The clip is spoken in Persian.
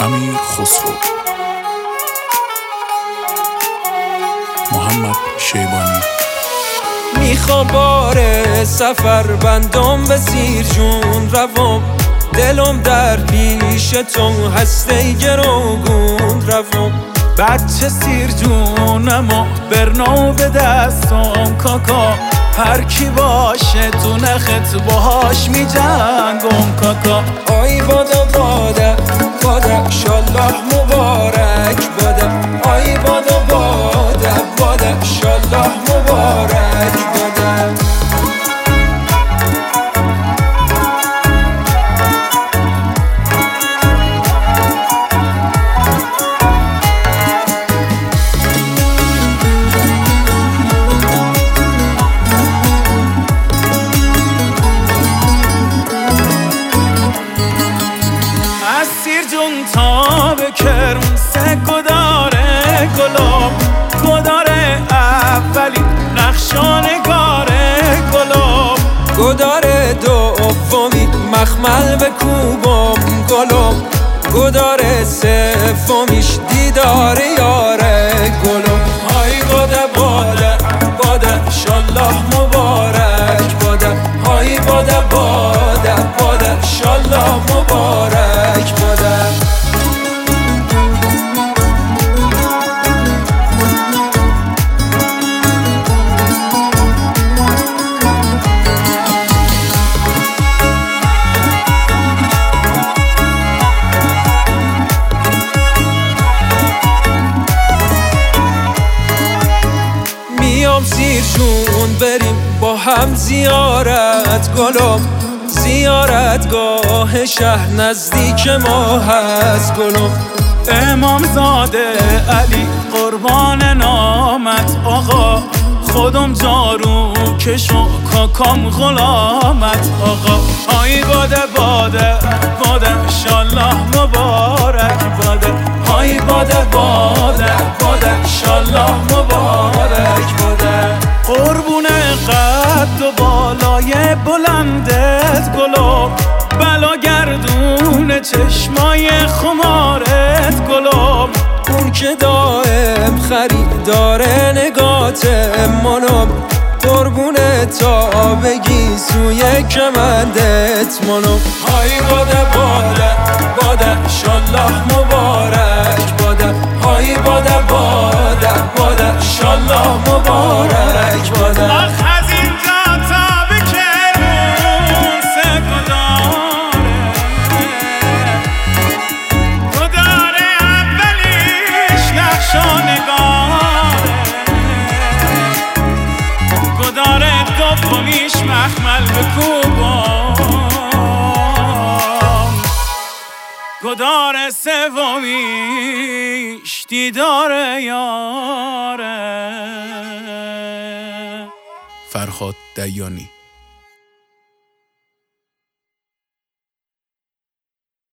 امیر خسرو، محمد شیبانی. میخوام بار سفر بندم به سیر جون روم، دلم در پیش تو هسته گروگون روم. بچه سیر جونم و برنو به دستم کاکا، هر کی باشه تو نخت باهاش می جنگم کاکا. آی بادا بادا بادا شالله مبارک بادا، آی بادا بادا بادا شالله مبارک بادا. تا به کرمسه گداره گلاب، گداره اولی نقشانگاره گلاب، گداره دومی مخمل به کوبم گلم، گداره سومیش دیدار یاره گلم. های باده باده باده شالله مبارک باده، های باده باده باده شالله مبارک باده. میام سیر جون بریم با هم زیارت گلم، زیارتگاه شهر نزدیک ما هست گلم. امام زاده علی قربان نامت آقا، خودم جارو کشو کاکام غلامت آقا. های باده باده باده شالله مبارک باده، های باده باده باده شالله مبارک باده. قربون قد و بالای بلندت گلو، بلا گردون چشمای خمارت گلو. اون که دائم خریدار نگات منم، قربون تا بگی سوی کمندت منم. های باده باده باده شالله مبارک باده، های باده باده باده شالله مبارک باده. از اینجا تا به کرمسه گداره اولیش نقشانگاره، گداره دومیش مخمل به کوبم، گداره سومیش دیدار یاره. فرهاد دیانی.